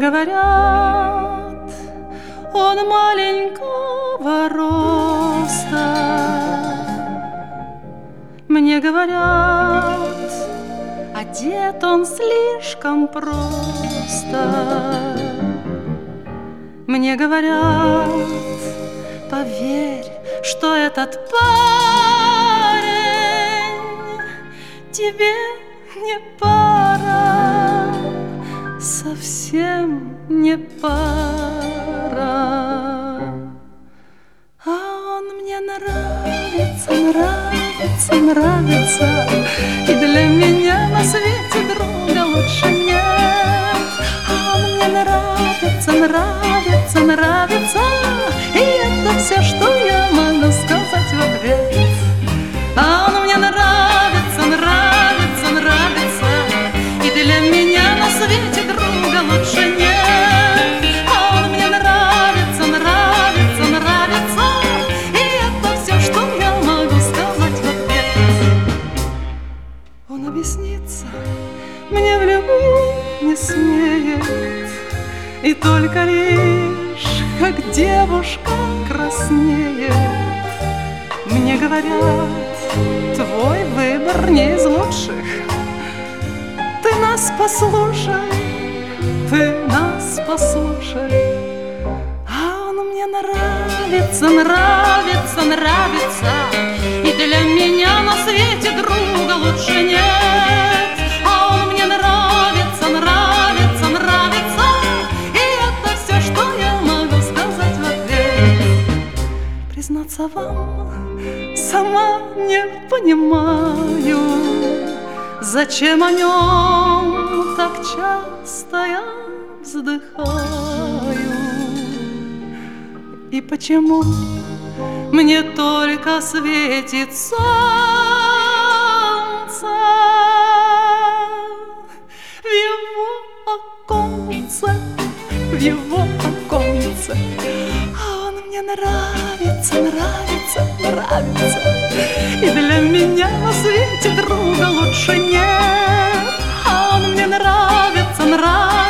говорят, он маленького роста. Мне говорят, одет он слишком просто. Мне говорят, поверь, что этот парень тебе не пара, совсем не пара. А он мне нравится, нравится, нравится, и для меня на свете друга лучше нет. А он мне нравится, нравится, нравится, и это все, что я могу сказать в ответ. А он мне нравится, нравится, нравится, и для меня на свете друга лучше нет. А он мне нравится, нравится, нравится, и это все, что я могу сказать в ответ. Он объяснится мне в любви не смеет, и только лишь, как девушка краснеет. Мне говорят, твой выбор не из лучших. Ты нас послушай, ты нас послушай. А он мне нравится, нравится, нравится, и для меня на свете друга лучше нет. А он мне нравится, нравится, нравится, и это все, что я могу сказать в ответ. Признаться вам, сама не понимаю, зачем о нем так часто я вздыхаю, и почему мне только светит солнце в его оконце, в его оконце. А он мне нравится, нравится, нравится, и для меня на свете друга лучше нет. А он мне нравится, нравится,